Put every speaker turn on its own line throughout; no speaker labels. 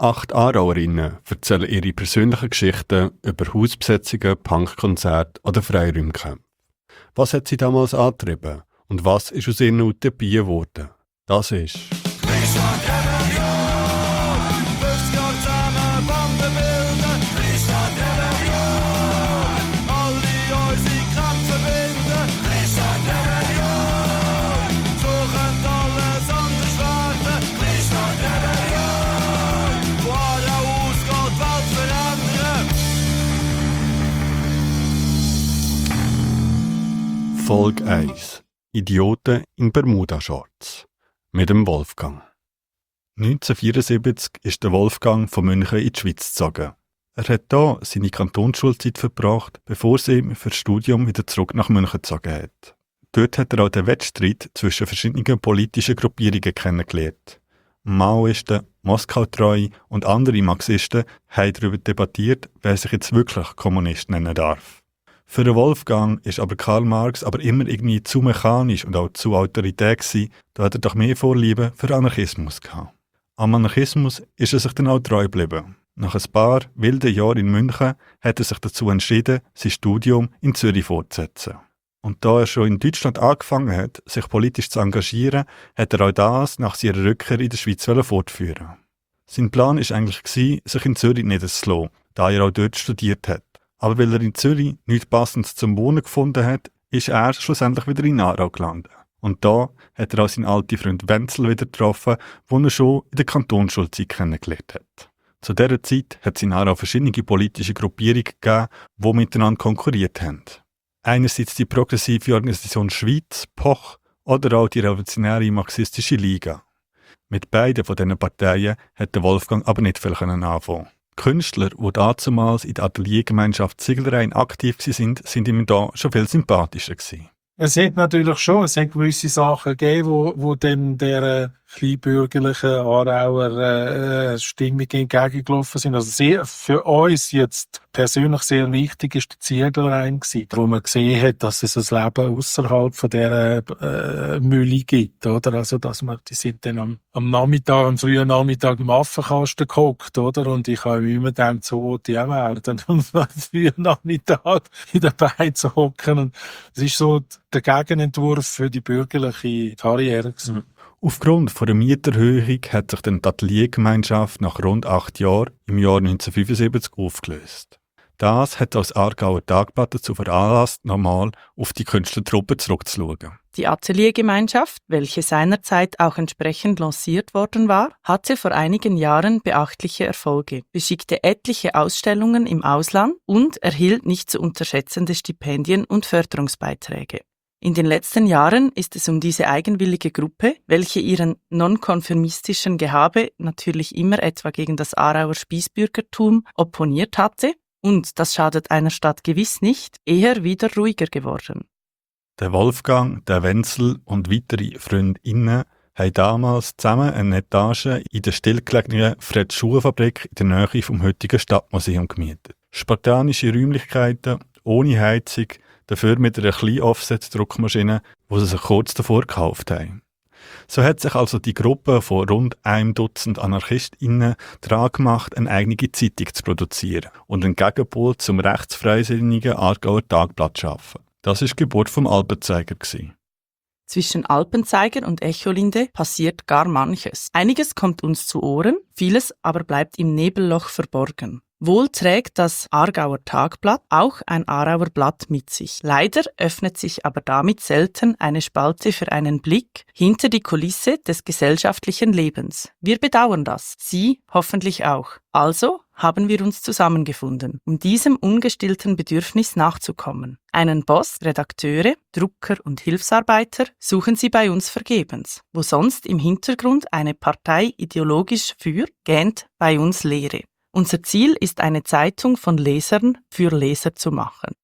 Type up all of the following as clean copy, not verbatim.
8 Aarauerinnen erzählen ihre persönlichen Geschichten über Hausbesetzungen, Punkkonzerte oder Freiräumkämpfe. Was hat sie damals angetrieben und was ist aus ihren Utopien geworden? Das ist Folge 1: Idioten in Bermuda-Shorts mit dem Wolfgang. 1974 ist der Wolfgang von München in die Schweiz gezogen. Er hat hier seine Kantonsschulzeit verbracht, bevor es ihm für das Studium wieder zurück nach München gezogen hat. Dort hat er auch den Wettstreit zwischen verschiedenen politischen Gruppierungen kennengelernt. Maoisten, Moskau-Treu und andere Marxisten haben darüber debattiert, wer sich jetzt wirklich Kommunist nennen darf. Für den Wolfgang ist aber Karl Marx aber immer irgendwie zu mechanisch und auch zu autoritär gewesen, da hat er doch mehr Vorliebe für Anarchismus gehabt. Am Anarchismus ist er sich dann auch treu geblieben. Nach ein paar wilden Jahren in München hat er sich dazu entschieden, sein Studium in Zürich fortzusetzen. Und da er schon in Deutschland angefangen hat, sich politisch zu engagieren, hat er auch das nach seiner Rückkehr in der Schweiz fortführen. Sein Plan war eigentlich, sich in Zürich niederzulassen, da er auch dort studiert hat. Aber weil er in Zürich nichts Passendes zum Wohnen gefunden hat, ist er schlussendlich wieder in Aarau gelandet. Und da hat er auch seinen alten Freund Wenzel wieder getroffen, den er schon in der Kantonsschulzeit kennengelernt hat. Zu dieser Zeit hat es in Aarau verschiedene politische Gruppierungen gegeben, die miteinander konkurriert haben. Einerseits die progressive Organisation Schweiz, POCH, oder auch die revolutionäre marxistische Liga. Mit beiden von diesen Parteien hat der Wolfgang aber nicht viel anfangen. Künstler, die dazumals in der Ateliergemeinschaft Ziegelrein aktiv waren, sind ihm da schon viel sympathischer gewesen.
Es hat natürlich schon, es hat gewisse Sachen gegeben, wo dem der kleinbürgerlichen Aarauer Stimmung entgegengelaufen sind. Also für uns jetzt persönlich sehr wichtig ist der Ziegelrein gewesen, wo man gesehen hat, dass es ein Leben außerhalb von dieser Mühle gibt, oder? Also, die sind dann am frühen Nachmittag im Affenkasten gehockt, oder? Und ich habe immer gedacht, so, die auch werden. Und am frühen Nachmittag in der Beiz hocken. Und es ist so der Gegenentwurf für die bürgerliche Karriere gewesen.
Aufgrund von der Mieterhöhung hat sich dann die Ateliergemeinschaft nach rund 8 Jahren im Jahr 1975 aufgelöst. Das hat das Aargauer Tagblatt dazu veranlasst, nochmal auf die Künstlertruppe zurückzuschauen.
Die Ateliergemeinschaft, welche seinerzeit auch entsprechend lanciert worden war, hatte vor einigen Jahren beachtliche Erfolge, beschickte etliche Ausstellungen im Ausland und erhielt nicht zu unterschätzende Stipendien und Förderungsbeiträge. In den letzten Jahren ist es um diese eigenwillige Gruppe, welche ihren nonkonformistischen Gehabe natürlich immer etwa gegen das Aarauer Spießbürgertum opponiert hatte, und das schadet einer Stadt gewiss nicht, eher wieder ruhiger geworden.
Der Wolfgang, der Wenzel und weitere Freundinnen haben damals zusammen eine Etage in der stillgelegenen Fred-Schuhe-Fabrik in der Nähe vom heutigen Stadtmuseum gemietet. Spartanische Räumlichkeiten, ohne Heizung, dafür mit einer kleinen Offset-Druckmaschine, die sie sich kurz davor gekauft haben. So hat sich also die Gruppe von rund 1 Dutzend AnarchistInnen daran gemacht, eine eigene Zeitung zu produzieren und einen Gegenpol zum rechtsfreisinnigen Aargauer Tagblatt zu schaffen. Das war die Geburt vom Alpenzeiger.
Zwischen Alpenzeiger und Echolinde passiert gar manches. Einiges kommt uns zu Ohren, vieles aber bleibt im Nebelloch verborgen. Wohl trägt das Aargauer Tagblatt auch ein Aarauer Blatt mit sich. Leider öffnet sich aber damit selten eine Spalte für einen Blick hinter die Kulisse des gesellschaftlichen Lebens. Wir bedauern das, Sie hoffentlich auch. Also haben wir uns zusammengefunden, um diesem ungestillten Bedürfnis nachzukommen. Einen Boss, Redakteure, Drucker und Hilfsarbeiter suchen Sie bei uns vergebens. Wo sonst im Hintergrund eine Partei ideologisch für, gähnt bei uns Leere. Unser Ziel ist, eine Zeitung von Lesern für Leser zu machen.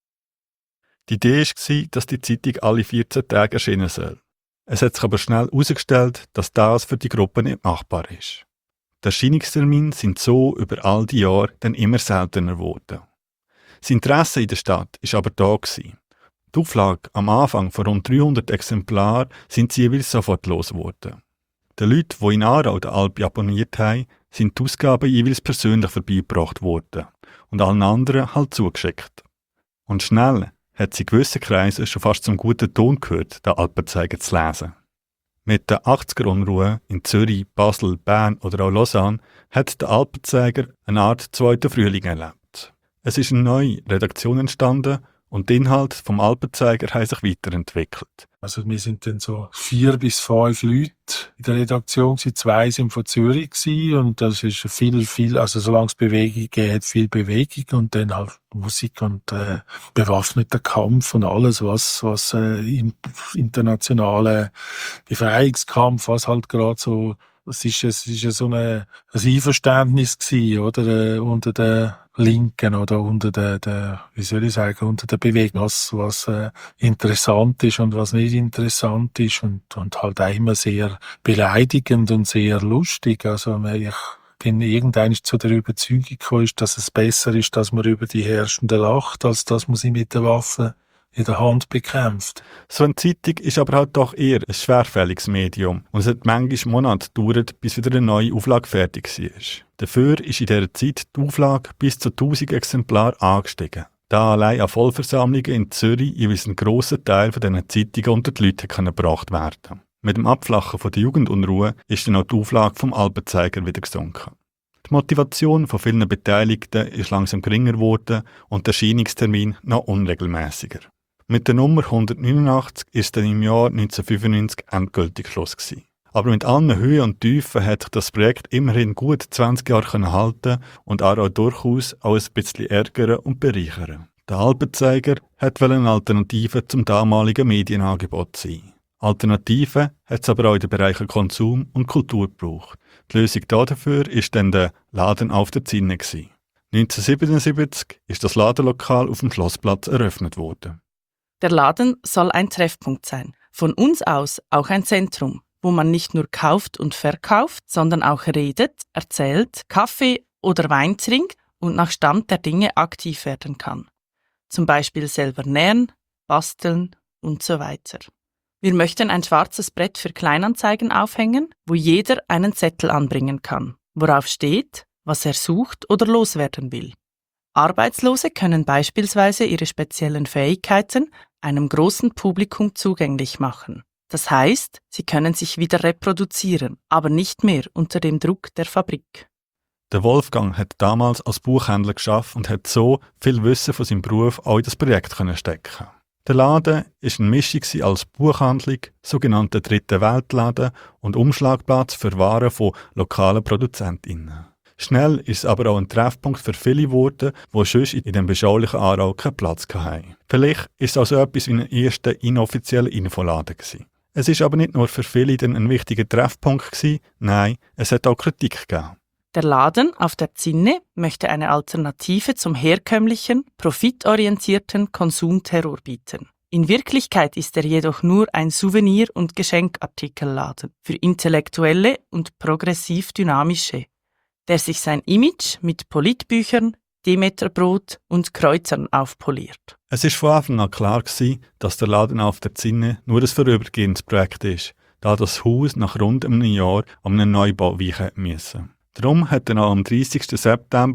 Die Idee war, dass die Zeitung alle 14 Tage erscheinen soll. Es hat sich aber schnell herausgestellt, dass das für die Gruppe nicht machbar ist. Die Erscheinungstermine sind so über all die Jahre dann immer seltener geworden. Das Interesse in der Stadt war aber da gewesen. Die Auflage am Anfang von rund 300 Exemplaren sind sie jeweils sofort losgeworden. Den Leuten, die in Aarau den Alpi abonniert haben, sind die Ausgaben jeweils persönlich vorbeigebracht worden und allen anderen halt zugeschickt. Und schnell hat sie in gewissen Kreisen schon fast zum guten Ton gehört, den Alpenzeiger zu lesen. Mit der 80er-Unruhe in Zürich, Basel, Bern oder auch Lausanne hat der Alpenzeiger eine Art zweiten Frühling erlebt. Es ist eine neue Redaktion entstanden und die Inhalte vom Alpenzeiger haben sich weiterentwickelt.
Also wir sind dann so 4 bis 5 Leute in der Redaktion gewesen. 2 sind von Zürich gewesen und das ist viel, also solange es Bewegung gibt, viel Bewegung und dann halt Musik und bewaffneter Kampf und alles, was im internationalen Befreiungskampf, was halt gerade so, es ist ja so ein Einverständnis gewesen, oder, unter der Linken oder unter der Bewegung, was interessant ist und was nicht interessant ist und halt auch immer sehr beleidigend und sehr lustig. Also ich bin irgendwann zu der Überzeugung gekommen, dass es besser ist, dass man über die Herrschenden lacht, als dass man sie mit der Waffe in der Hand bekämpft.
So eine Zeitung ist aber halt doch eher ein schwerfälliges Medium und es hat manchmal Monate gedauert, bis wieder eine neue Auflage fertig war. Dafür ist in dieser Zeit die Auflage bis zu 1000 Exemplare angestiegen. Da allein an Vollversammlungen in Zürich jeweils ein grosser Teil von diesen Zeitungen unter die Leute gebracht werden. Mit dem Abflachen von der Jugendunruhe ist dann auch die Auflage vom Alpenzeiger wieder gesunken. Die Motivation von vielen Beteiligten ist langsam geringer geworden und der Erscheinungstermin noch unregelmäßiger. Mit der Nummer 189 ist dann im Jahr 1995 endgültig Schluss gewesen. Aber mit allen Höhen und Tiefen hat sich das Projekt immerhin gut 20 Jahre halten und auch durchaus auch ein bisschen ärgern und bereichern. Der Alpenzeiger wollte eine Alternative zum damaligen Medienangebot sein. Alternativen hat es aber auch in den Bereichen Konsum und Kultur gebraucht. Die Lösung dafür war dann der Laden auf der Zinne. 1977 ist das Ladenlokal auf dem Schlossplatz eröffnet worden.
Der Laden soll ein Treffpunkt sein. Von uns aus auch ein Zentrum, wo man nicht nur kauft und verkauft, sondern auch redet, erzählt, Kaffee oder Wein trinkt und nach Stand der Dinge aktiv werden kann. Zum Beispiel selber nähen, basteln und so weiter. Wir möchten ein schwarzes Brett für Kleinanzeigen aufhängen, wo jeder einen Zettel anbringen kann, worauf steht, was er sucht oder loswerden will. Arbeitslose können beispielsweise ihre speziellen Fähigkeiten einem großen Publikum zugänglich machen. Das heißt, sie können sich wieder reproduzieren, aber nicht mehr unter dem Druck der Fabrik.
Der Wolfgang hat damals als Buchhändler geschafft und hat so viel Wissen von seinem Beruf auch in das Projekt stecken. Der Laden war eine Mischung als Buchhandlung, sogenannter dritte Weltladen und Umschlagplatz für Waren von lokalen ProduzentInnen. Schnell ist es aber auch ein Treffpunkt für viele geworden, die sonst in dem beschaulichen Aarau keinen Platz hatten. Vielleicht war es also etwas wie ein erster inoffizieller Infoladen gewesen. Es ist aber nicht nur für viele dann ein wichtiger Treffpunkt gewesen, nein, es hat auch Kritik gegeben.
Der Laden auf der Zinne möchte eine Alternative zum herkömmlichen, profitorientierten Konsumterror bieten. In Wirklichkeit ist er jedoch nur ein Souvenir- und Geschenkartikelladen für Intellektuelle und progressiv-dynamische, der sich sein Image mit Politbüchern, Demeterbrot und Kreuzern aufpoliert.
Es war von Anfang an klar gewesen, dass der Laden auf der Zinne nur ein vorübergehendes Projekt ist, da das Haus nach rund einem Jahr um einen Neubau weichen musste. Darum hat dann auch am 30. September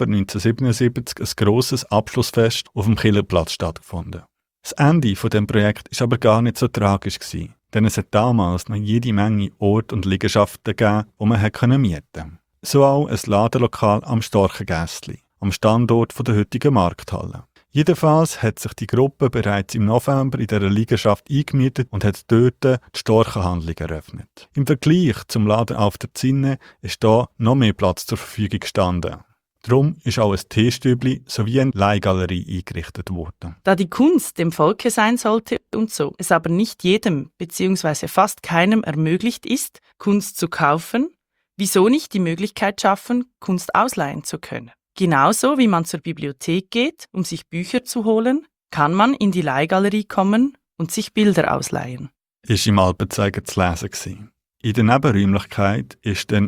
1977 ein grosses Abschlussfest auf dem Killerplatz stattgefunden. Das Ende dieses Projekts war aber gar nicht so tragisch gewesen, denn es hat damals noch jede Menge Orte und Liegenschaften gegeben, die man mieten konnte. So auch ein Ladenlokal am Storchengässli, am Standort der heutigen Markthalle. Jedenfalls hat sich die Gruppe bereits im November in dieser Liegenschaft eingemietet und hat dort die Storchenhandlung eröffnet. Im Vergleich zum Laden auf der Zinne ist da noch mehr Platz zur Verfügung gestanden. Darum ist auch ein Teestübli sowie eine Leihgalerie eingerichtet worden.
Da die Kunst dem Volke sein sollte und so, es aber nicht jedem bzw. fast keinem ermöglicht ist, Kunst zu kaufen, wieso nicht die Möglichkeit schaffen, Kunst ausleihen zu können? Genauso wie man zur Bibliothek geht, um sich Bücher zu holen, kann man in die Leihgalerie kommen und sich Bilder ausleihen.
Ist im Alpenzeiger zu lesen gewesen. In der Nebenräumlichkeit ist dann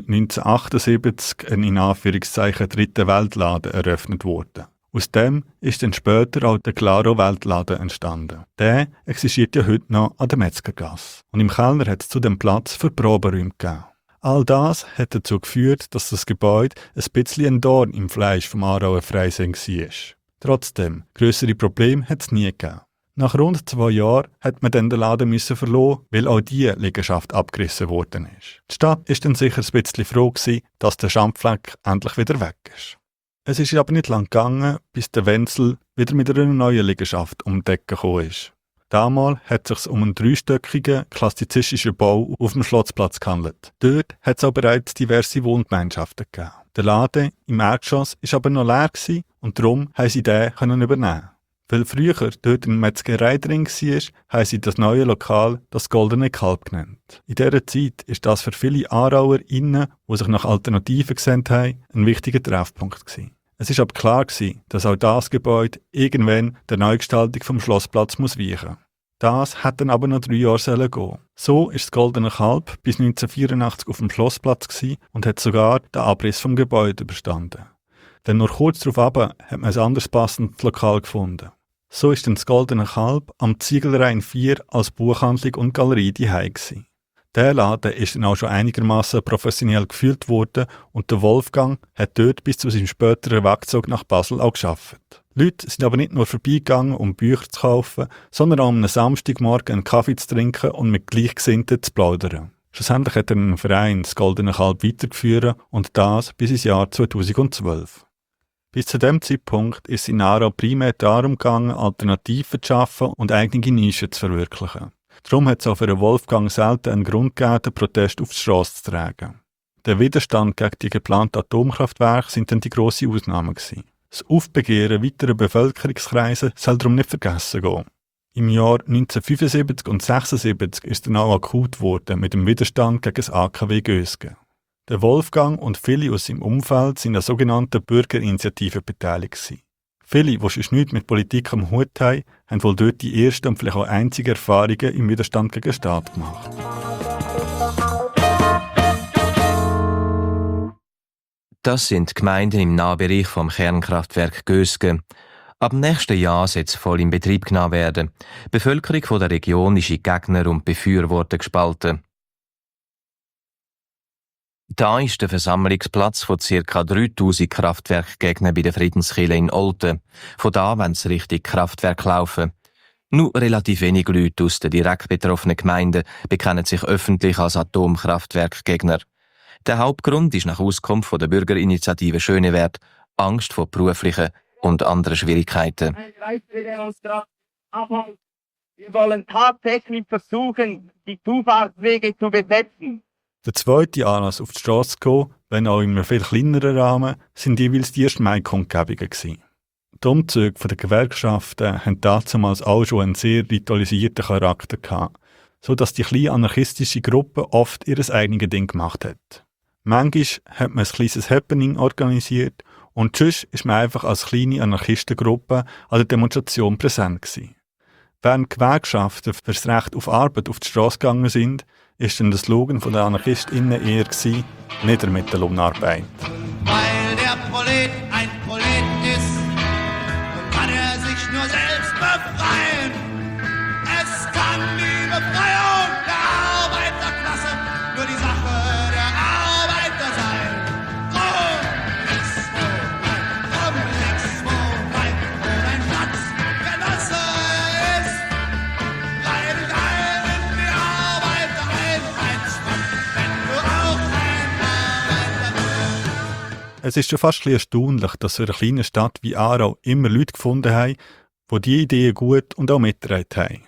1978 ein in Anführungszeichen dritter Weltladen eröffnet worden. Aus dem ist dann später auch der Claro Weltladen entstanden. Der existiert ja heute noch an der Metzgergasse. Und im Keller hat es zudem Platz für Proberäume gegeben. All das hat dazu geführt, dass das Gebäude ein bisschen ein Dorn im Fleisch vom Aarauer Freising war. Trotzdem, grössere Probleme hat es nie gegeben. Nach rund 2 Jahren hat man dann den Laden verlassen, weil auch diese Liegenschaft abgerissen worden ist. Die Stadt ist dann sicher ein bisschen froh gewesen, dass der Schandfleck endlich wieder weg ist. Es ist aber nicht lang gegangen, bis der Wenzel wieder mit einer neuen Liegenschaft um die Ecke gekommen ist. Damals hat es sich um einen 3-stöckigen, klassizistischen Bau auf dem Schlossplatz gehandelt. Dort hat es auch bereits diverse Wohngemeinschaften gegeben. Der Laden im Erdgeschoss war aber noch leer gewesen und darum haben sie den übernehmen. Weil früher dort eine Metzgerei drin war, haben sie das neue Lokal das Goldene Kalb genannt. In dieser Zeit ist das für viele AarauerInnen, die sich nach Alternativen gesehen haben, ein wichtiger Treffpunkt gewesen. Es war aber klar gewesen, dass auch das Gebäude irgendwann der Neugestaltung vom Schlossplatz muss weichen. Das hat dann aber noch 3 Jahre gehen. So ist das Goldene Kalb bis 1984 auf dem Schlossplatz gewesen und hat sogar den Abriss vom Gebäude überstanden. Denn nur kurz darauf hat man ein anderes passendes Lokal gefunden. So ist dann das Goldene Kalb am Ziegelrhein 4 als Buchhandlung und Galerie daheim gewesen. Der Laden ist dann auch schon einigermaßen professionell geführt worden und der Wolfgang hat dort bis zu seinem späteren Wegzug nach Basel auch gearbeitet. Leute sind aber nicht nur vorbeigegangen, um Bücher zu kaufen, sondern auch am Samstagmorgen einen Kaffee zu trinken und mit Gleichgesinnten zu plaudern. Schlussendlich hat er einen Verein, das Goldene Kalb, weitergeführt und das bis ins Jahr 2012. Bis zu diesem Zeitpunkt ist es in Aarau primär darum gegangen, Alternativen zu schaffen und eigene Nischen zu verwirklichen. Darum hat es auch für den Wolfgang selten einen Grund gegeben, den Protest auf die Strasse zu tragen. Der Widerstand gegen die geplanten Atomkraftwerke sind dann die grosse Ausnahme gewesen. Das Aufbegehren weiterer Bevölkerungskreise soll darum nicht vergessen gehen. Im Jahr 1975 und 1976 ist dann auch akut geworden mit dem Widerstand gegen das AKW Gösgen. Der Wolfgang und viele aus seinem Umfeld sind an sogenannten Bürgerinitiativen beteiligt gewesen. Viele, die sonst nichts mit Politik am Hut haben, haben wohl dort die ersten und vielleicht auch einzigen Erfahrungen im Widerstand gegen den Staat gemacht.
Das sind Gemeinden im Nahbereich vom Kernkraftwerk Gösgen. Ab dem nächsten Jahr soll es voll in Betrieb genommen werden. Die Bevölkerung der Region ist in Gegner und Befürworter gespalten. Da ist der Versammlungsplatz von ca. 3000 Kraftwerkgegnern bei der Friedenskirche in Olten. Von da wollen sie Richtung Kraftwerk laufen. Nur relativ wenige Leute aus den direkt betroffenen Gemeinden bekennen sich öffentlich als Atomkraftwerkgegner. Der Hauptgrund ist nach Auskunft von der Bürgerinitiative Schönewert Angst vor beruflichen und anderen Schwierigkeiten.
Wir wollen tatsächlich versuchen, die Zufahrtswege zu besetzen.
Der zweite Anlass auf die Strasse zu gehen, wenn auch in einem viel kleineren Rahmen, sind jeweils die 1. Mai-Kundgebungen gewesen. Die Umzüge der Gewerkschaften haben damals auch schon einen sehr ritualisierten Charakter gehabt, sodass die kleine anarchistische Gruppe oft ihr eigenes Ding gemacht hat. Manchmal hat man ein kleines Happening organisiert und sonst ist man einfach als kleine Anarchistengruppe an der Demonstration präsent gewesen. Während Gewerkschaften für das Recht auf Arbeit auf die Strasse gegangen sind, ist dann der Slogan der AnarchistInnen eher gewesen, «Nieder mit der Lohnarbeit».
Weil der Prolet ein Prolet ist, kann er sich nur selbst befreien. Es kann die Befreiung der Arbeiterklasse nur die Sache der Arbeiter sein. Drum, links, wo dein Platz Genosse ist. Rein in die Arbeitereinheit, wenn du auch ein Arbeiter bist.
Es ist schon fast ein bisschen erstaunlich, dass so eine kleine Stadt wie Aarau immer Leute gefunden haben, die diese Ideen gut und auch mitgetragen haben.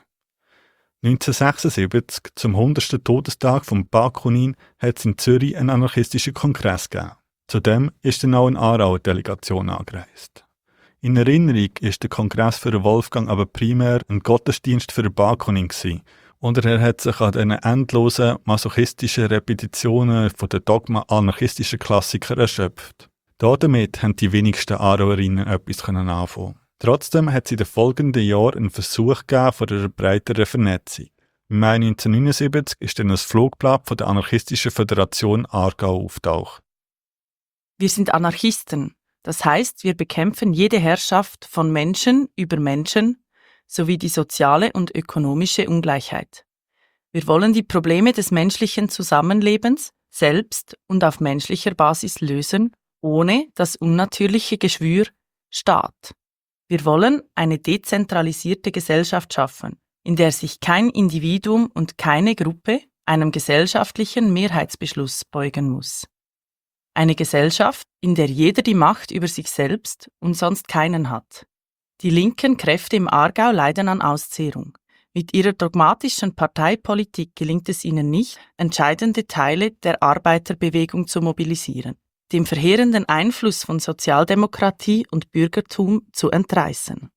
1976, zum 100. Todestag von Bakunin, hat es in Zürich einen anarchistischen Kongress gegeben. Zudem ist dann auch eine Aarauer Delegation angereist. In Erinnerung ist der Kongress für den Wolfgang aber primär ein Gottesdienst für den Bakunin gewesen. Und er hat sich an diesen endlosen masochistischen Repetitionen von den Dogma-anarchistischen Klassikern erschöpft. Damit haben die wenigsten Aarauerinnen etwas anfangen. Trotzdem hat es in den folgenden Jahren einen Versuch gegeben von einer breiteren Vernetzung. Im Mai 1979 ist dann ein Flugblatt von der Anarchistischen Föderation Aargau auftaucht.
Wir sind Anarchisten. Das heißt, wir bekämpfen jede Herrschaft von Menschen über Menschen sowie die soziale und ökonomische Ungleichheit. Wir wollen die Probleme des menschlichen Zusammenlebens, selbst und auf menschlicher Basis lösen, ohne das unnatürliche Geschwür Staat. Wir wollen eine dezentralisierte Gesellschaft schaffen, in der sich kein Individuum und keine Gruppe einem gesellschaftlichen Mehrheitsbeschluss beugen muss. Eine Gesellschaft, in der jeder die Macht über sich selbst und sonst keinen hat. Die linken Kräfte im Aargau leiden an Auszehrung. Mit ihrer dogmatischen Parteipolitik gelingt es ihnen nicht, entscheidende Teile der Arbeiterbewegung zu mobilisieren, dem verheerenden Einfluss von Sozialdemokratie und Bürgertum zu entreißen.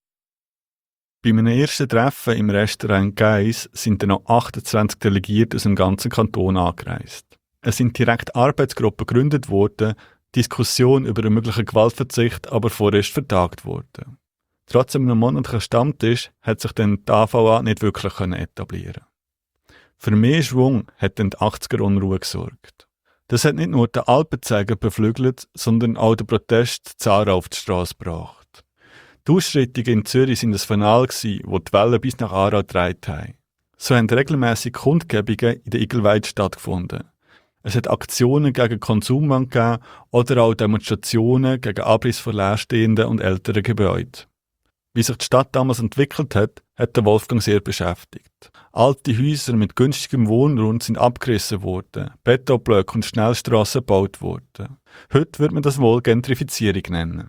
Bei einem ersten Treffen im Restaurant Geiss sind dann noch 28 Delegierte aus dem ganzen Kanton angereist. Es sind direkt Arbeitsgruppen gegründet worden, Diskussion über einen möglichen Gewaltverzicht aber vorerst vertagt worden. Trotz einem monatlichen Stammtisch hat sich dann die AVA nicht wirklich etablieren. Für mehr Schwung hat dann die 80er-Unruhe gesorgt. Das hat nicht nur den Alpenzeiger beflügelt, sondern auch den Protest Zara auf die Straße gebracht. Die Ausschreitungen in Zürich waren ein Fanal, wo die Wellen bis nach Aarau getragen haben. So haben regelmässig Kundgebungen in der Igelweide stattgefunden. Es hat Aktionen gegen Konsumwahn gegeben oder auch Demonstrationen gegen Abriss von leerstehenden und älteren Gebäuden. Wie sich die Stadt damals entwickelt hat, hat der Wolfgang sehr beschäftigt. Alte Häuser mit günstigem Wohnraum sind abgerissen worden, Betonblöcke und Schnellstrassen gebaut worden. Heute würde man das wohl Gentrifizierung nennen.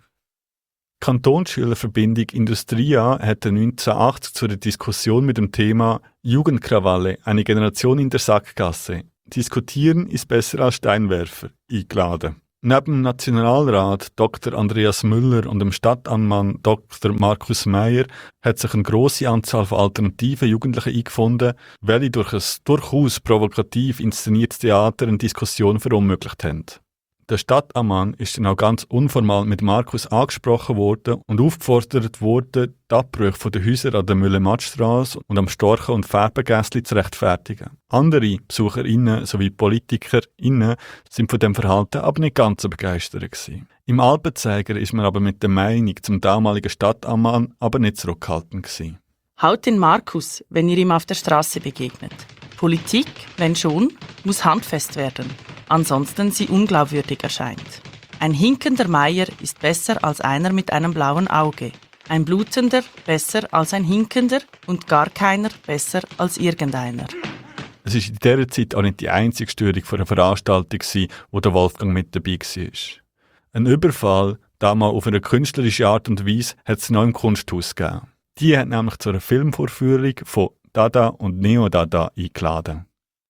Die Kantonsschülerverbindung Industria hatte 1980 zu einer Diskussion mit dem Thema Jugendkrawalle, eine Generation in der Sackgasse. Diskutieren ist besser als Steinwerfer eingeladen. Neben dem Nationalrat Dr. Andreas Müller und dem Stadtanmann Dr. Markus Meyer hat sich eine grosse Anzahl von alternativen Jugendlichen eingefunden, welche durch ein durchaus provokativ inszeniertes Theater eine Diskussion verunmöglicht haben. Der Stadtanmann ist dann auch ganz unformal mit Markus angesprochen worden und aufgefordert worden, die Abbrüche der Häuser an der Mühle-Matt-Strasse und am Storchen- und Färbengässli zu rechtfertigen. Andere BesucherInnen sowie PolitikerInnen sind von dem Verhalten aber nicht ganz so begeistert gewesen. Im Alpenzeiger ist man aber mit der Meinung zum damaligen Stadtanmann aber nicht zurückhaltend gewesen.
Haut den Markus, wenn ihr ihm auf der Straße begegnet. Politik, wenn schon, muss handfest werden, ansonsten sie unglaubwürdig erscheint. Ein hinkender Meier ist besser als einer mit einem blauen Auge. Ein blutender besser als ein hinkender und gar keiner besser als irgendeiner.
Es war in dieser Zeit auch nicht die einzige Störung von einer Veranstaltung, wo der Wolfgang mit dabei war. Ein Überfall, damals auf eine künstlerische Art und Weise, hat es noch im Kunsthaus gegeben. Die hat nämlich zu einer Filmvorführung von Dada und Neo-Dada eingeladen.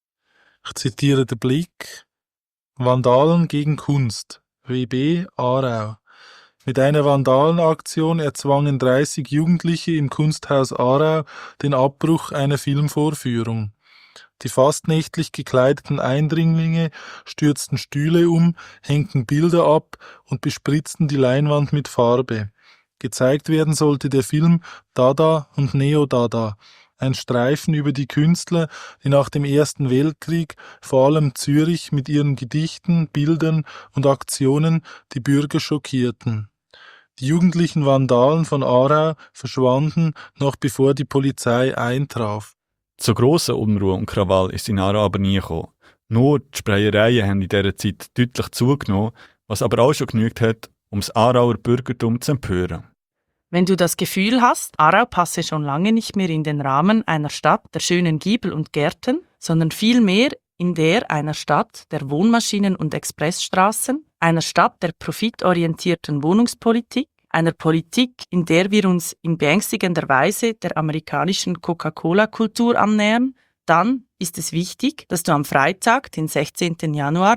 Ich zitiere den Blick. Vandalen gegen Kunst. WB Aarau. Mit einer Vandalenaktion erzwangen 30 Jugendliche im Kunsthaus Aarau den Abbruch einer Filmvorführung. Die fast nächtlich gekleideten Eindringlinge stürzten Stühle um, hängten Bilder ab und bespritzten die Leinwand mit Farbe. Gezeigt werden sollte der Film Dada und Neo-Dada, ein Streifen über die Künstler, die nach dem Ersten Weltkrieg vor allem Zürich mit ihren Gedichten, Bildern und Aktionen die Bürger schockierten. Die jugendlichen Vandalen von Aarau verschwanden, noch bevor die Polizei eintraf.
Zu grosser Unruhe und Krawall ist in Aarau aber nie gekommen. Nur die Sprayereien haben in dieser Zeit deutlich zugenommen, was aber auch schon genügt hat, um das Aarauer Bürgertum zu empören.
Wenn du das Gefühl hast, Aarau passe schon lange nicht mehr in den Rahmen einer Stadt der schönen Giebel und Gärten, sondern vielmehr in der einer Stadt der Wohnmaschinen und Expressstraßen, einer Stadt der profitorientierten Wohnungspolitik, einer Politik, in der wir uns in beängstigender Weise der amerikanischen Coca-Cola-Kultur annähern, dann ist es wichtig, dass du am Freitag, den 16. Januar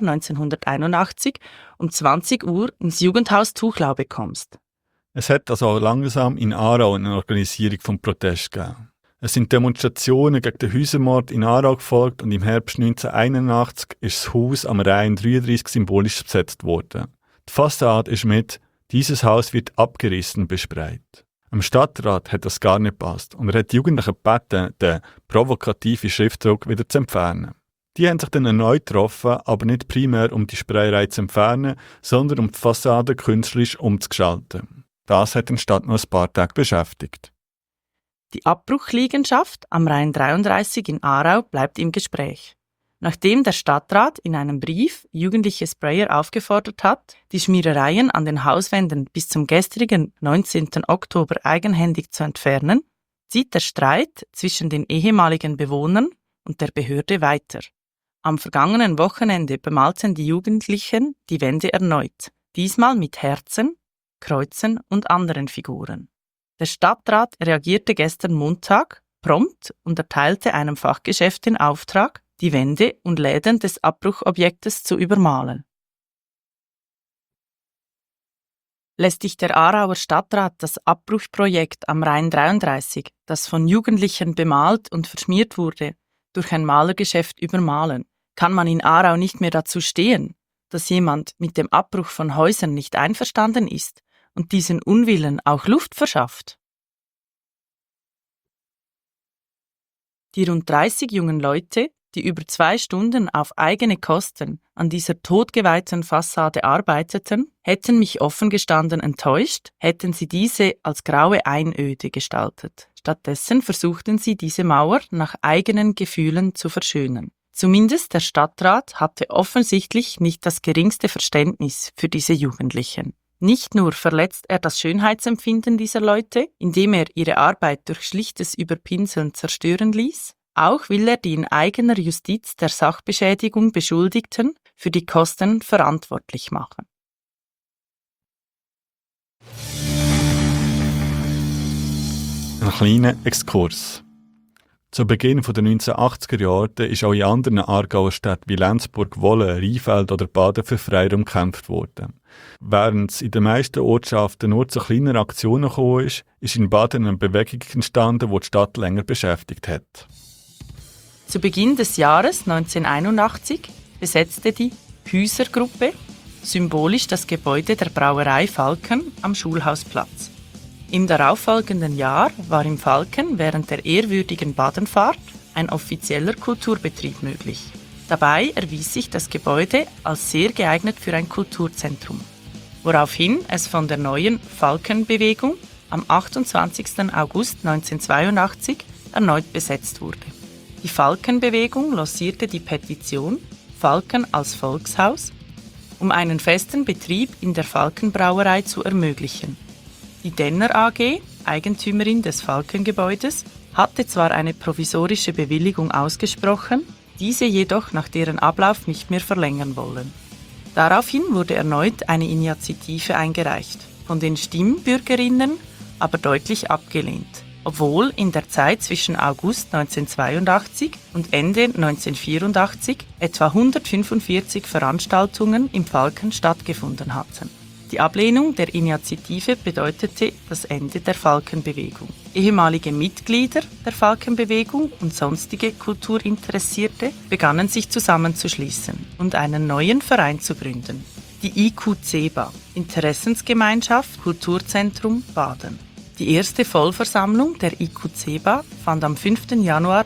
1981 um 20 Uhr ins Jugendhaus Tuchlaube kommst.
Es hat also auch langsam in Aarau eine Organisierung vom Protest gegeben. Es sind Demonstrationen gegen den Häusermord in Aarau gefolgt und im Herbst 1981 ist das Haus am Rhein 33 symbolisch besetzt worden. Die Fassade ist mit «Dieses Haus wird abgerissen» bespreit. Am Stadtrat hat das gar nicht gepasst und er hat die Jugendlichen gebeten, den provokativen Schrifzdruck wieder zu entfernen. Die haben sich dann erneut getroffen, aber nicht primär um die Sprayerei zu entfernen, sondern um die Fassade künstlerisch umzugestalten. Das hat den Stadt noch ein paar Tage beschäftigt.
Die Abbruchliegenschaft am Rhein 33 in Aarau bleibt im Gespräch. Nachdem der Stadtrat in einem Brief jugendliche Sprayer aufgefordert hat, die Schmierereien an den Hauswänden bis zum gestrigen 19. Oktober eigenhändig zu entfernen, zieht der Streit zwischen den ehemaligen Bewohnern und der Behörde weiter. Am vergangenen Wochenende bemalten die Jugendlichen die Wände erneut, diesmal mit Herzen, Kreuzen und anderen Figuren. Der Stadtrat reagierte gestern Montag prompt und erteilte einem Fachgeschäft den Auftrag, die Wände und Läden des Abbruchobjektes zu übermalen. Lässt sich der Aarauer Stadtrat das Abbruchprojekt am Rhein 33, das von Jugendlichen bemalt und verschmiert wurde, durch ein Malergeschäft übermalen, kann man in Aarau nicht mehr dazu stehen, dass jemand mit dem Abbruch von Häusern nicht einverstanden ist und diesen Unwillen auch Luft verschafft. Die rund 30 jungen Leute, die über 2 Stunden auf eigene Kosten an dieser totgeweihten Fassade arbeiteten, hätten mich offen gestanden enttäuscht, hätten sie diese als graue Einöde gestaltet. Stattdessen versuchten sie, diese Mauer nach eigenen Gefühlen zu verschönern. Zumindest der Stadtrat hatte offensichtlich nicht das geringste Verständnis für diese Jugendlichen. Nicht nur verletzt er das Schönheitsempfinden dieser Leute, indem er ihre Arbeit durch schlichtes Überpinseln zerstören ließ, auch will er die in eigener Justiz der Sachbeschädigung Beschuldigten für die Kosten verantwortlich machen.
Ein kleiner Exkurs. Zu Beginn der 1980er Jahre ist auch in anderen Aargauer Städten wie Lenzburg, Wolle, Rheinfeld oder Baden für Freiraum gekämpft worden. Während es in den meisten Ortschaften nur zu kleineren Aktionen gekommen ist in Baden eine Bewegung entstanden, die die Stadt länger beschäftigt hat.
Zu Beginn des Jahres 1981 besetzte die Hüser-Gruppe symbolisch das Gebäude der Brauerei Falken am Schulhausplatz. Im darauffolgenden Jahr war im Falken während der ehrwürdigen Badenfahrt ein offizieller Kulturbetrieb möglich. Dabei erwies sich das Gebäude als sehr geeignet für ein Kulturzentrum, woraufhin es von der neuen Falkenbewegung am 28. August 1982 erneut besetzt wurde. Die Falkenbewegung lancierte die Petition Falken als Volkshaus, um einen festen Betrieb in der Falkenbrauerei zu ermöglichen. Die Denner AG, Eigentümerin des Falkengebäudes, hatte zwar eine provisorische Bewilligung ausgesprochen, diese jedoch nach deren Ablauf nicht mehr verlängern wollen. Daraufhin wurde erneut eine Initiative eingereicht, von den Stimmbürgerinnen aber deutlich abgelehnt, obwohl in der Zeit zwischen August 1982 und Ende 1984 etwa 145 Veranstaltungen im Falken stattgefunden hatten. Die Ablehnung der Initiative bedeutete das Ende der Falkenbewegung. Ehemalige Mitglieder der Falkenbewegung und sonstige Kulturinteressierte begannen sich zusammenzuschließen und einen neuen Verein zu gründen. Die IQCBA, Interessensgemeinschaft Kulturzentrum Baden. Die erste Vollversammlung der IQCBA fand am 5. Januar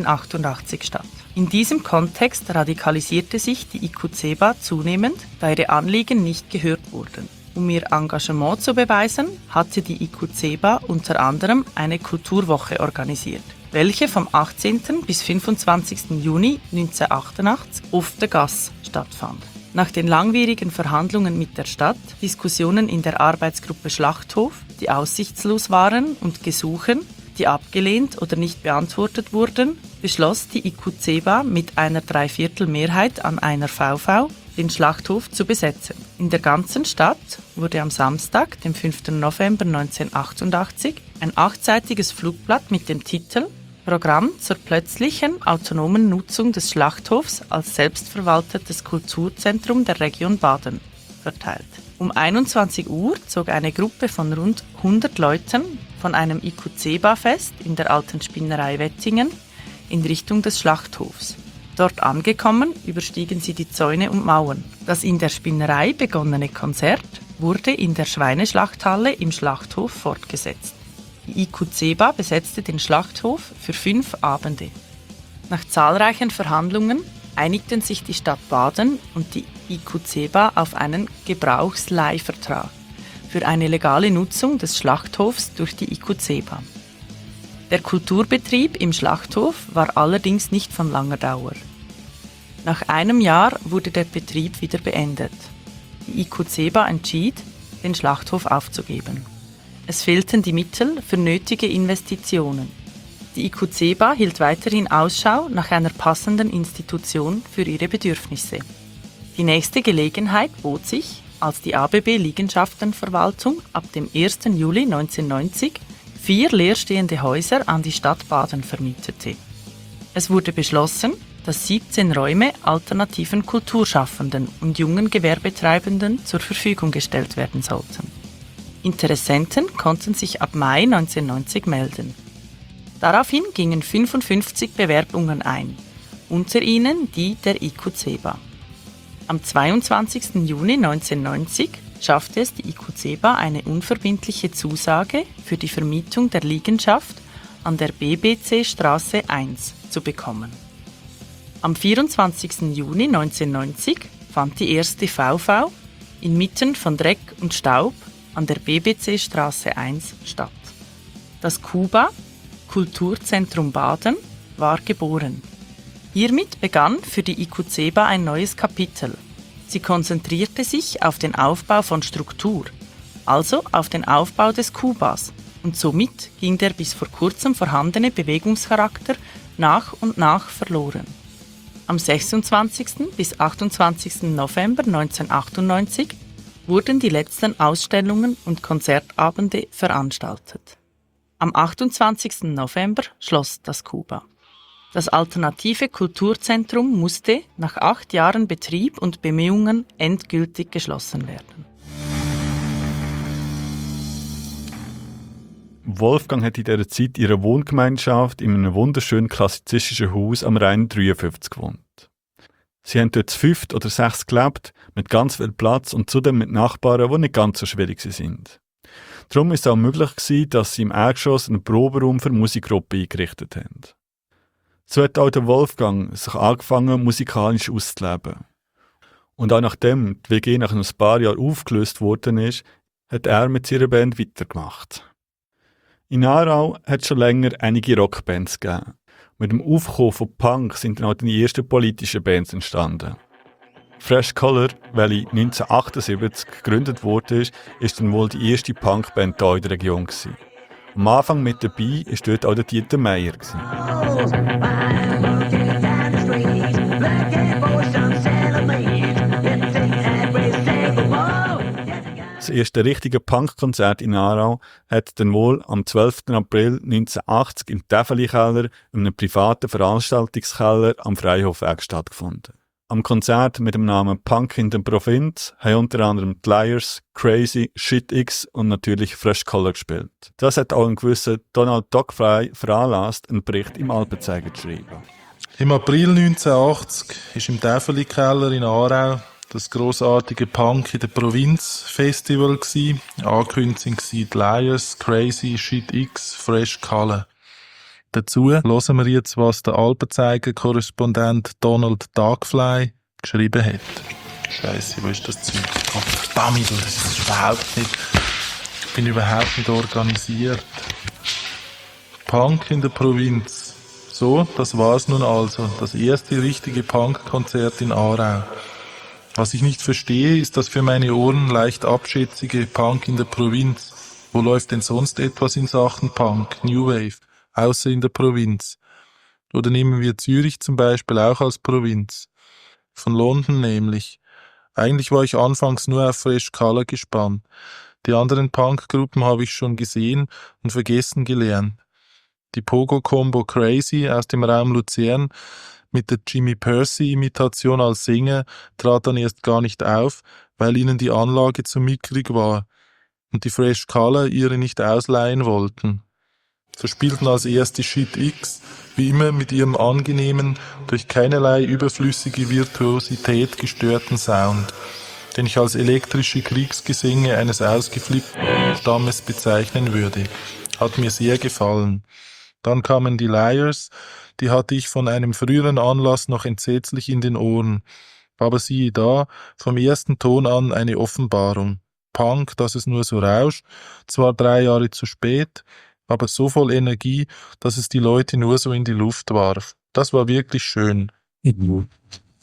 1988 statt. In diesem Kontext radikalisierte sich die IQCBA zunehmend, da ihre Anliegen nicht gehört wurden. Um ihr Engagement zu beweisen, hatte die IQCBA unter anderem eine Kulturwoche organisiert, welche vom 18. bis 25. Juni 1988 auf der Gasse stattfand. Nach den langwierigen Verhandlungen mit der Stadt, Diskussionen in der Arbeitsgruppe Schlachthof, die aussichtslos waren, und Gesuchen, die abgelehnt oder nicht beantwortet wurden, beschloss die IQCBA mit einer Dreiviertelmehrheit an einer VV, den Schlachthof zu besetzen. In der ganzen Stadt wurde am Samstag, dem 5. November 1988, ein 8-seitiges Flugblatt mit dem Titel Programm zur plötzlichen autonomen Nutzung des Schlachthofs als selbstverwaltetes Kulturzentrum der Region Baden verteilt. Um 21 Uhr zog eine Gruppe von rund 100 Leuten von einem IQCBA-Fest in der alten Spinnerei Wettingen in Richtung des Schlachthofs. Dort angekommen, überstiegen sie die Zäune und Mauern. Das in der Spinnerei begonnene Konzert wurde in der Schweineschlachthalle im Schlachthof fortgesetzt. Die IQCBA besetzte den Schlachthof für 5 Abende. Nach zahlreichen Verhandlungen einigten sich die Stadt Baden und die IQCBA auf einen Gebrauchsleihvertrag für eine legale Nutzung des Schlachthofs durch die IQCBA. Der Kulturbetrieb im Schlachthof war allerdings nicht von langer Dauer. Nach einem Jahr wurde der Betrieb wieder beendet. Die IQCEBA entschied, den Schlachthof aufzugeben. Es fehlten die Mittel für nötige Investitionen. Die IQCEBA hielt weiterhin Ausschau nach einer passenden Institution für ihre Bedürfnisse. Die nächste Gelegenheit bot sich, als die ABB Liegenschaftenverwaltung ab dem 1. Juli 1990 4 leerstehende Häuser an die Stadt Baden vermietete. Es wurde beschlossen, dass 17 Räume alternativen Kulturschaffenden und jungen Gewerbetreibenden zur Verfügung gestellt werden sollten. Interessenten konnten sich ab Mai 1990 melden. Daraufhin gingen 55 Bewerbungen ein, unter ihnen die der IQCEBA. Am 22. Juni 1990 schaffte es die IQCEBA eine unverbindliche Zusage für die Vermietung der Liegenschaft an der BBC Straße 1 zu bekommen. Am 24. Juni 1990 fand die erste VV inmitten von Dreck und Staub an der BBC Straße 1 statt. Das KUBA, Kulturzentrum Baden, war geboren. Hiermit begann für die IQCEBA ein neues Kapitel. Sie konzentrierte sich auf den Aufbau von Struktur, also auf den Aufbau des KUBAs, und somit ging der bis vor kurzem vorhandene Bewegungscharakter nach und nach verloren. Am 26. bis 28. November 1998 wurden die letzten Ausstellungen und Konzertabende veranstaltet. Am 28. November schloss das KUBA. Das alternative Kulturzentrum musste nach 8 Jahren Betrieb und Bemühungen endgültig geschlossen werden.
Wolfgang hat in dieser Zeit in ihrer Wohngemeinschaft in einem wunderschönen klassizistischen Haus am Rhein 53 gewohnt. Sie haben dort zu 5 oder 6 gelebt, mit ganz viel Platz und zudem mit Nachbarn, die nicht ganz so schwierig sind. Darum war es auch möglich, dass sie im Erdgeschoss einen Proberaum für Musikgruppe eingerichtet haben. So hat auch der Wolfgang sich angefangen, musikalisch auszuleben. Und auch nachdem die WG nach ein paar Jahren aufgelöst worden ist, hat er mit seiner Band weitergemacht. In Aarau hat es schon länger einige Rockbands gegeben. Mit dem Aufkommen von Punk sind dann auch die ersten politischen Bands entstanden. Fresh Color, welche 1978 gegründet wurde, ist dann wohl die erste Punkband hier in der Region gewesen. Am Anfang mit dabei war dort auch der Dieter Meier. Das erste richtige Punkkonzert in Aarau hat dann wohl am 12. April 1980 im Täfeli-Keller, in einem privaten Veranstaltungskeller am Freihof-Weg stattgefunden. Am Konzert mit dem Namen Punk in der Provinz haben unter anderem die Liars, Crazy, Shit X und natürlich Fresh Color gespielt. Das hat auch einen gewissen Donald Dockfrey veranlasst, einen Bericht im Alpenzeiger zu schreiben.
Im April 1980 ist im Täfeli-Keller in Aarau das grossartige Punk in der Provinz Festival gsi. Angekündigt waren die Liars, Crazy, Shit X, Fresh Color. Dazu hören wir jetzt, was der Alpenzeiger-Korrespondent Donald Dockfrey geschrieben hat. Scheisse, wo ist das Zeug? Oh, verdammt, das ist überhaupt nicht. Ich bin überhaupt nicht organisiert. Punk in der Provinz. So, das war's nun also. Das erste richtige Punk-Konzert in Aarau. Was ich nicht verstehe, ist das für meine Ohren leicht abschätzige Punk in der Provinz. Wo läuft denn sonst etwas in Sachen Punk, New Wave, außer in der Provinz? Oder nehmen wir Zürich zum Beispiel auch als Provinz. Von London nämlich. Eigentlich war ich anfangs nur auf Fresh Color gespannt. Die anderen Punkgruppen habe ich schon gesehen und vergessen gelernt. Die Pogo-Combo Crazy aus dem Raum Luzern mit der Jimmy Percy-Imitation als Sänger trat dann erst gar nicht auf, weil ihnen die Anlage zu mickrig war und die Fresh Color ihre nicht ausleihen wollten. So spielten als erste Shit X, wie immer mit ihrem angenehmen, durch keinerlei überflüssige Virtuosität gestörten Sound, den ich als elektrische Kriegsgesänge eines ausgeflippten Stammes bezeichnen würde. Hat mir sehr gefallen. Dann kamen die Liars, die hatte ich von einem früheren Anlass noch entsetzlich in den Ohren. Aber siehe da, vom ersten Ton an eine Offenbarung. Punk, dass es nur so rauscht, zwar 3 Jahre zu spät, aber so voll Energie, dass es die Leute nur so in die Luft warf. Das war wirklich schön.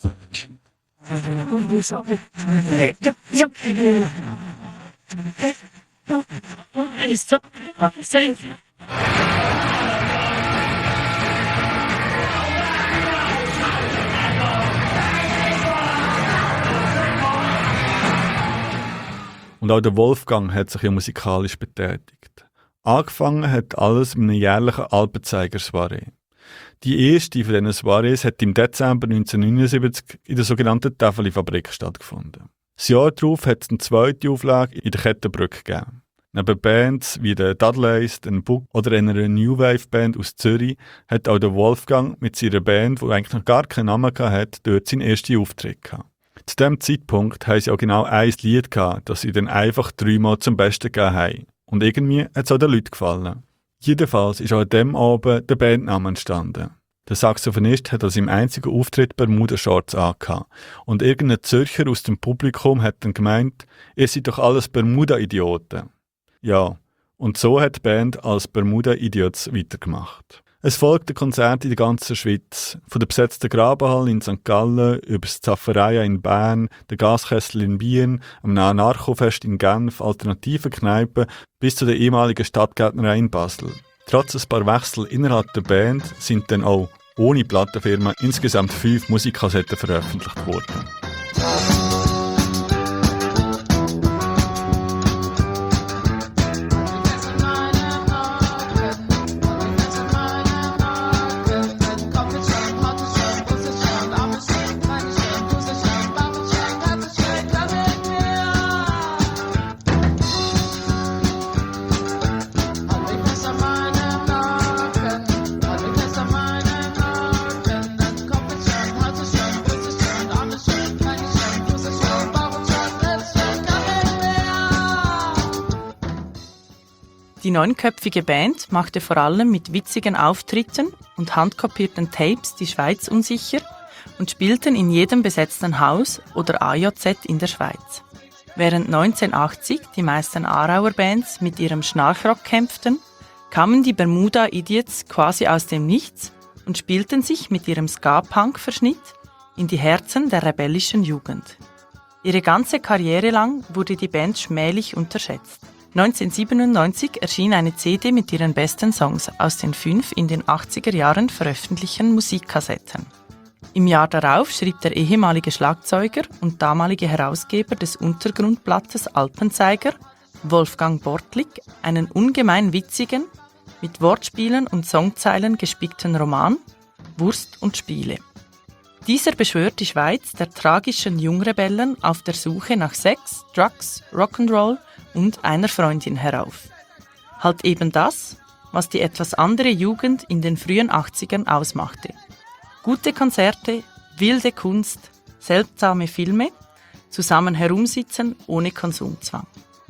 Und auch der Wolfgang hat sich ja musikalisch betätigt. Angefangen hat alles mit einem jährlichen Alpenzeiger-Soiree. Die erste von diesen Soirees hat im Dezember 1979 in der sogenannten Tafeli-Fabrik stattgefunden. Das Jahr darauf hat es eine zweite Auflage in der Kettenbrücke gegeben. Neben Bands wie den Dudleys, den Book oder einer New Wave Band aus Zürich hat auch der Wolfgang mit seiner Band, die eigentlich noch gar keinen Namen hatte, dort seinen ersten Auftritt gehabt. Zu diesem Zeitpunkt haben sie auch genau ein Lied gehabt, das sie dann einfach 3-mal zum Besten gegeben haben. Und irgendwie hat es auch den Leuten gefallen. Jedenfalls ist auch an diesem Abend der Bandname entstanden. Der Saxophonist hat an seinem einzigen Auftritt Bermuda-Shorts angehabt. Und irgendein Zürcher aus dem Publikum hat dann gemeint, ihr seid doch alles Bermuda-Idioten. Ja, und so hat die Band als Bermuda-Idiots weitergemacht. Es folgten Konzerte in der ganzen Schweiz, von der besetzten Grabenhalle in St. Gallen über das Zaffereia in Bern, der Gaskessel in Bienen, am Anarcho-Fest in Genf, alternativen Kneipen bis zu der ehemaligen Stadtgärtnerei in Basel. Trotz ein paar Wechsel innerhalb der Band sind dann auch ohne Plattenfirma insgesamt 5 Musikkassetten veröffentlicht worden.
Die 9-köpfige Band machte vor allem mit witzigen Auftritten und handkopierten Tapes die Schweiz unsicher und spielten in jedem besetzten Haus oder AJZ in der Schweiz. Während 1980 die meisten Aarauer Bands mit ihrem Schnarchrock kämpften, kamen die Bermuda Idiots quasi aus dem Nichts und spielten sich mit ihrem Ska-Punk-Verschnitt in die Herzen der rebellischen Jugend. Ihre ganze Karriere lang wurde die Band schmählich unterschätzt. 1997 erschien eine CD mit ihren besten Songs aus den 5 in den 80er Jahren veröffentlichten Musikkassetten. Im Jahr darauf schrieb der ehemalige Schlagzeuger und damalige Herausgeber des Untergrundblattes Alpenzeiger, Wolfgang Bortlik, einen ungemein witzigen, mit Wortspielen und Songzeilen gespickten Roman »Wurst und Spiele«. Dieser beschwört die Schweiz der tragischen Jungrebellen auf der Suche nach Sex, Drugs, Rock'n'Roll und einer Freundin herauf. Halt eben das, was die etwas andere Jugend in den frühen 80ern ausmachte. Gute Konzerte, wilde Kunst, seltsame Filme, zusammen herumsitzen ohne Konsumzwang.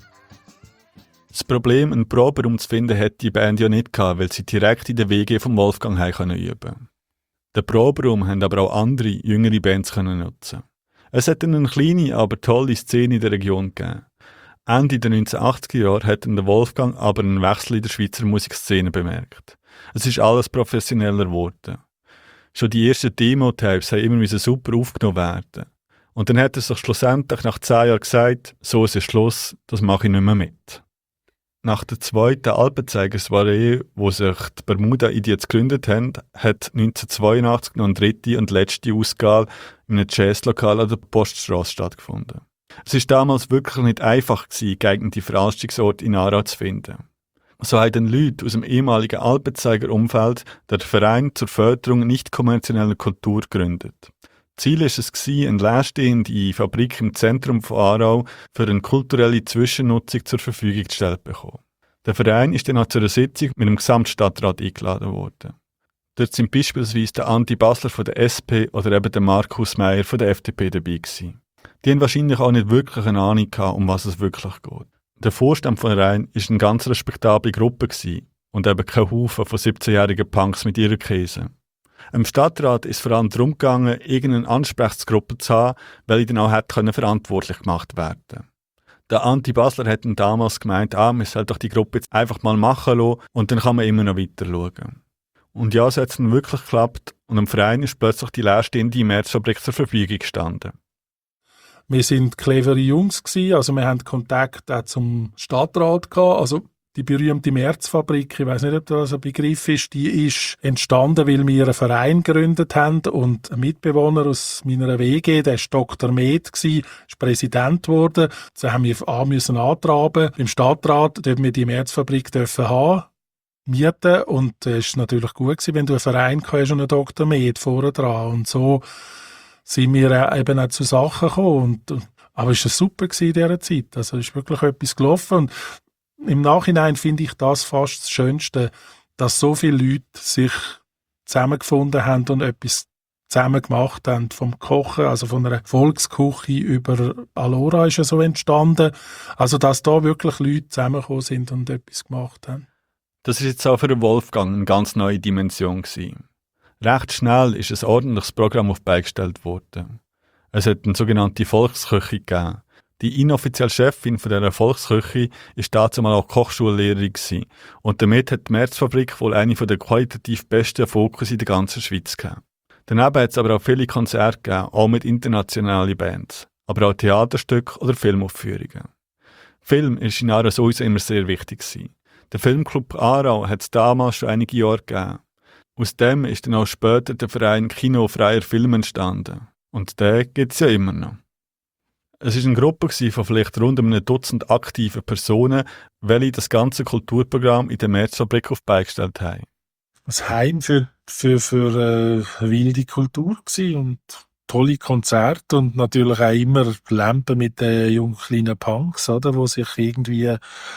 Das Problem, einen Proberaum zu finden, hätte die Band ja nicht gehabt, weil sie direkt in der WG vom Wolfgang heim üben konnten. Den Proberaum haben aber auch andere, jüngere Bands nutzen. Es hat eine kleine, aber tolle Szene in der Region gegeben. Ende der 1980er Jahre hat der Wolfgang aber einen Wechsel in der Schweizer Musikszene bemerkt. Es ist alles professioneller geworden. Schon die ersten Demo-Tapes haben immer super aufgenommen werden. Und dann hat er sich schlussendlich nach 10 Jahren gesagt, so ist es Schluss, das mache ich nicht mehr mit. Nach der zweiten Alpenzeiger-Soiree, wo sich die Bermuda Idiots gegründet haben, hat 1982 noch eine dritte und letzte Ausgabe in einem Jazzlokal an der Poststrasse stattgefunden. Es war damals wirklich nicht einfach gewesen, geeignete Veranstaltungsorte in Aarau zu finden. So haben dann Leute aus dem ehemaligen Alpenzeiger-Umfeld den Verein zur Förderung nicht kommerzieller Kultur gegründet. Ziel war es, eine leerstehende Fabrik im Zentrum von Aarau für eine kulturelle Zwischennutzung zur Verfügung gestellt zu bekommen. Der Verein ist dann auch zu einer Sitzung mit dem Gesamtstadtrat eingeladen worden. Dort sind beispielsweise der Andi Basler von der SP oder eben der Markus Meyer von der FDP dabei gewesen. Die haben wahrscheinlich auch nicht wirklich eine Ahnung gehabt, um was es wirklich geht. Der Vorstand von Verein war eine ganz respektable Gruppe gewesen und eben kein Haufen von 17-jährigen Punks mit ihrer Käse. Im Stadtrat ist es vor allem darum gegangen, irgendeine Ansprechgruppe zu haben, weil dann auch hätte verantwortlich gemacht werden. Der Andi Basler hat dann damals gemeint, man soll doch die Gruppe jetzt einfach mal machen lassen und dann kann man immer noch weiter schauen. Und ja, es hat dann wirklich geklappt und dem Verein ist plötzlich die leerstehende Märzfabrik zur Verfügung gestanden.
Wir sind clevere Jungs gewesen, also wir haben Kontakt auch zum Stadtrat gehabt, also die berühmte Märzfabrik, ich weiß nicht, ob das ein Begriff ist, die ist entstanden, weil wir einen Verein gegründet haben und ein Mitbewohner aus meiner WG, der war Dr. Med, ist Präsident geworden. So haben wir müssen antraben beim Stadtrat, dort wir die Märzfabrik dürfen haben, mieten, und es ist natürlich gut gewesen, wenn du einen Verein hast und einen Dr. Med vorne dran, und so sind wir eben auch zu Sachen gekommen. Aber es war super in dieser Zeit, also es ist wirklich etwas gelaufen, und im Nachhinein finde ich das fast das Schönste, dass so viele Leute sich zusammengefunden haben und etwas zusammen gemacht haben, vom Kochen, also von einer Volksküche über Alora ist ja so entstanden, also dass da wirklich Leute zusammengekommen sind und etwas gemacht haben.
Das ist jetzt auch für den Wolfgang eine ganz neue Dimension gewesen. Recht schnell ist ein ordentliches Programm auf die Beine gestellt worden. Es hat eine sogenannte Volksküche gegeben. Die inoffizielle Chefin von dieser Volksküche war dazu mal auch Kochschullehrerin gewesen. Und damit hat die Märzfabrik wohl eine der qualitativ besten Fokus in der ganzen Schweiz gehabt. Daneben hat es aber auch viele Konzerte gegeben, auch mit internationalen Bands, aber auch Theaterstücke oder Filmaufführungen. Film war in Aarau sowieso immer sehr wichtig gewesen. Der Filmclub Aarau hat es damals schon einige Jahre gegeben. Aus dem ist dann auch später der Verein Kino Freier Film entstanden. Und der gibt es ja immer noch. Es war eine Gruppe von vielleicht rund einem Dutzend aktiven Personen, welche das ganze Kulturprogramm in der Märzfabrik auf die Beine gestellt haben.
Ein Heim für wilde Kultur gewesen und tolle Konzerte und natürlich auch immer Lampen mit den jungen kleinen Punks, oder, die sich irgendwie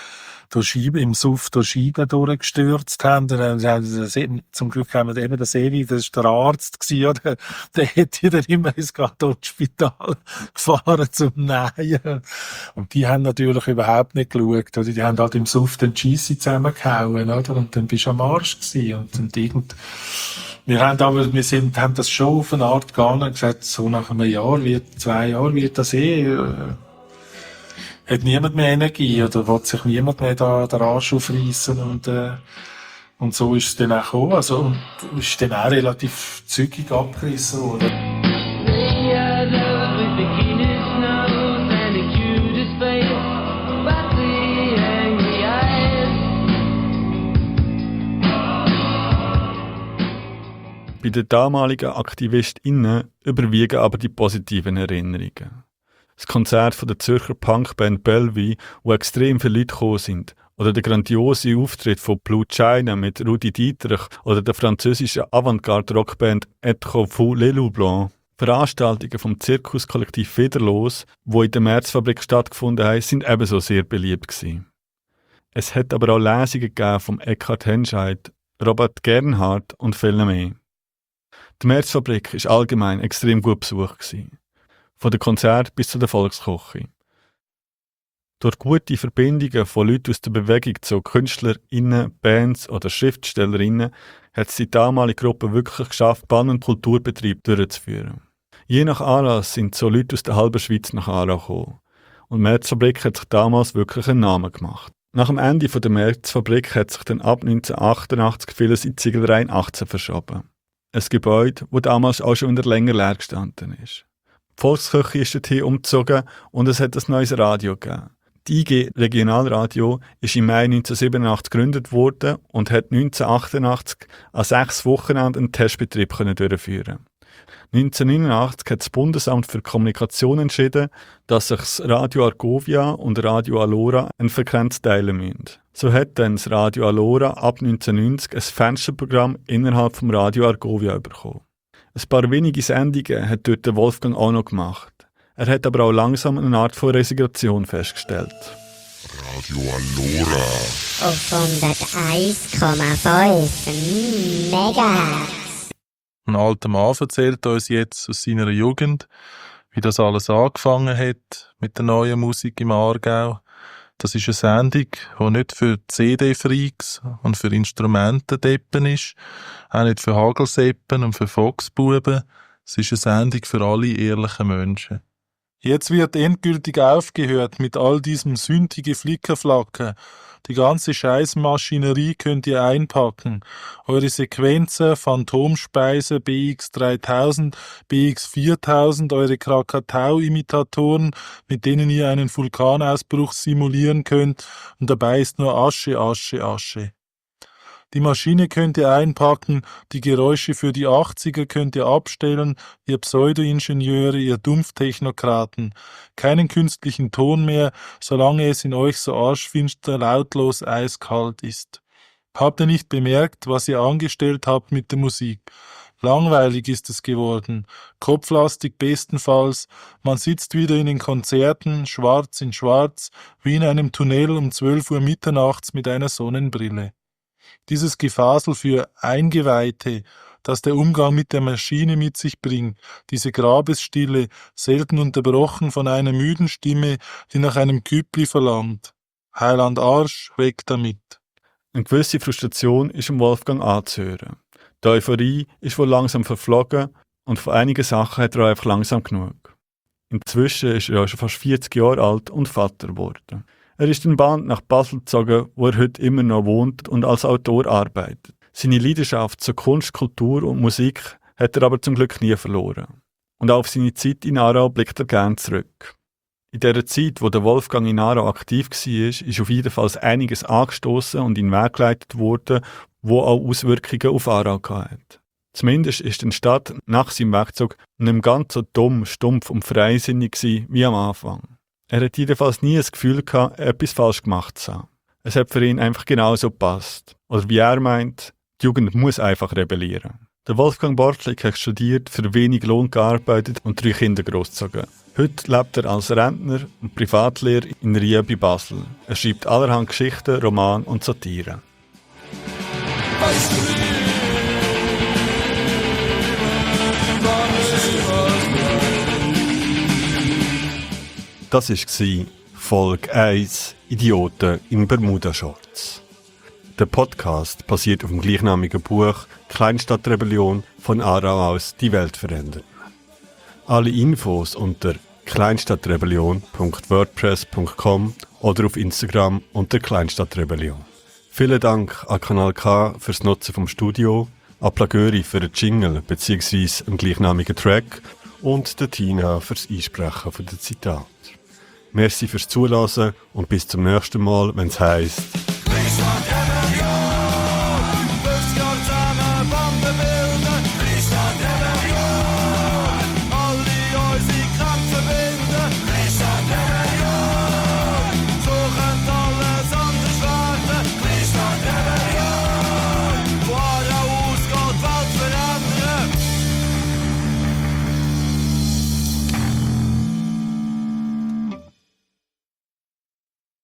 im Suff durch Scheiben durchgestürzt haben. Zum Glück haben wir eben den Sevi, das war der Arzt gewesen, oder? Der hätte dann immer ins Kantonsspital gefahren zum Nähen. Und die haben natürlich überhaupt nicht geschaut, oder? Die haben halt im Suff den Scheisse zusammengehauen, oder? Und dann bist du am Arsch gewesen. Und wir haben das schon auf eine Art gegangen und gesagt, so nach einem Jahr, 2 Jahren wird das hat niemand mehr Energie oder will sich niemand mehr da den Arsch aufreissen und so ist es dann auch gekommen. Also, und ist dann auch relativ zügig abgerissen worden.
Bei den damaligen AktivistInnen überwiegen aber die positiven Erinnerungen. Das Konzert von der Zürcher Punkband Bellevue, wo extrem viele Leute gekommen sind, oder der grandiose Auftritt von Blue China mit Rudi Dietrich oder der französischen Avantgarde-Rockband Echo Fou Les Loups Blancs. Veranstaltungen vom Zirkuskollektiv Federlos, die in der Märzfabrik stattgefunden haben, sind ebenso sehr beliebt gewesen. Es hat aber auch Lesungen gegeben vom Eckhard Henscheid, Robert Gernhardt und vielen mehr. Die Märzfabrik war allgemein extrem gut besucht gewesen. Von den Konzerten bis zu der Volksküche. Durch gute Verbindungen von Leuten aus der Bewegung zu KünstlerInnen, Bands oder SchriftstellerInnen hat es die damalige Gruppe wirklich geschafft, Bann- und Kulturbetrieb durchzuführen. Je nach Anlass sind so Leute aus der halben Schweiz nach Aarau gekommen. Und die Märzfabrik hat sich damals wirklich einen Namen gemacht. Nach dem Ende der Märzfabrik hat sich dann ab 1988 vieles in die Ziegelreihen 18 verschoben. Ein Gebäude, das damals auch schon wieder länger leer gestanden ist. Die Volksküche ist dorthin umgezogen und es hat ein neues Radio gegeben. Die IG Regionalradio ist im Mai 1987 gegründet worden und hat 1988 an 6 Wochenenden einen Testbetrieb durchführen. 1989 hat das Bundesamt für Kommunikation entschieden, dass sich das Radio Argovia und Radio Alora eine Frequenz teilen müssen. So hat dann das Radio Alora ab 1990 ein Fensterprogramm innerhalb vom Radio Argovia bekommen. Ein paar wenige Sendungen hat dort der Wolfgang auch noch gemacht. Er hat aber auch langsam eine Art von Resignation festgestellt.
Radio Alora.
Auf 101,5 Megahertz.
Ein alter Mann erzählt uns jetzt aus seiner Jugend, wie das alles angefangen hat mit der neuen Musik im Aargau. Das ist eine Sendung, die nicht für CD-Freaks und für Instrumentendeppen ist, auch nicht für Hagelseppen und für Foxbuben. Es ist eine Sendung für alle ehrlichen Menschen. Jetzt wird endgültig aufgehört mit all diesem sündige Flickerflacker. Die ganze Scheißmaschinerie könnt ihr einpacken. Eure Sequenzer, Phantomspeise, BX3000, BX4000, eure Krakatau-Imitatoren, mit denen ihr einen Vulkanausbruch simulieren könnt, und dabei ist nur Asche, Asche, Asche. Die Maschine könnt ihr einpacken, die Geräusche für die 80er könnt ihr abstellen, ihr Pseudo-Ingenieure, ihr Dumpftechnokraten. Keinen künstlichen Ton mehr, solange es in euch so arschfinster, lautlos, eiskalt ist. Habt ihr nicht bemerkt, was ihr angestellt habt mit der Musik? Langweilig ist es geworden, kopflastig bestenfalls, man sitzt wieder in den Konzerten, schwarz in schwarz, wie in einem Tunnel um 12 Uhr mitternachts mit einer Sonnenbrille. Dieses Gefasel für Eingeweihte, das der Umgang mit der Maschine mit sich bringt, diese Grabesstille, selten unterbrochen von einer müden Stimme, die nach einem Küppli verlangt. Heiland Arsch, weg damit.
Eine gewisse Frustration ist im Wolfgang anzuhören. Die Euphorie ist wohl langsam verflogen und von einigen Sachen hat er einfach langsam genug. Inzwischen ist er ja schon fast 40 Jahre alt und Vater geworden. Er ist in Band nach Basel gezogen, wo er heute immer noch wohnt und als Autor arbeitet. Seine Leidenschaft zur Kunst, Kultur und Musik hat er aber zum Glück nie verloren. Und auch auf seine Zeit in Aarau blickt er gerne zurück. In der Zeit, wo der Wolfgang in Aarau aktiv war, ist auf jeden Fall einiges angestoßen und in den Weg geleitet worden, wo auch Auswirkungen auf Aarau hatte. Zumindest ist die Stadt nach seinem Wegzug nicht mehr ganz so dumm, stumpf und freisinnig gewesen wie am Anfang. Er hat jedenfalls nie das Gefühl gehabt, etwas falsch gemacht zu haben. Es hat für ihn einfach genauso gepasst. Oder wie er meint, die Jugend muss einfach rebellieren. Der Wolfgang Bortlik hat studiert, für wenig Lohn gearbeitet und 3 Kinder großgezogen. Heute lebt er als Rentner und Privatlehrer in Rie bei Basel. Er schreibt allerhand Geschichten, Romane und Satire. Das war Folge 1 Idioten in Bermuda-Shorts. Der Podcast basiert auf dem gleichnamigen Buch Kleinstadtrebellion von Aarau aus die Welt verändern. Alle Infos unter kleinstadtrebellion.wordpress.com oder auf Instagram unter Kleinstadtrebellion. Vielen Dank an Kanal K fürs Nutzen vom Studio, an Plagöri für den Jingle bzw. den gleichnamigen Track und der Tina fürs Einsprechen von den Zitaten. Merci fürs Zuhören und bis zum nächsten Mal, wenn es heisst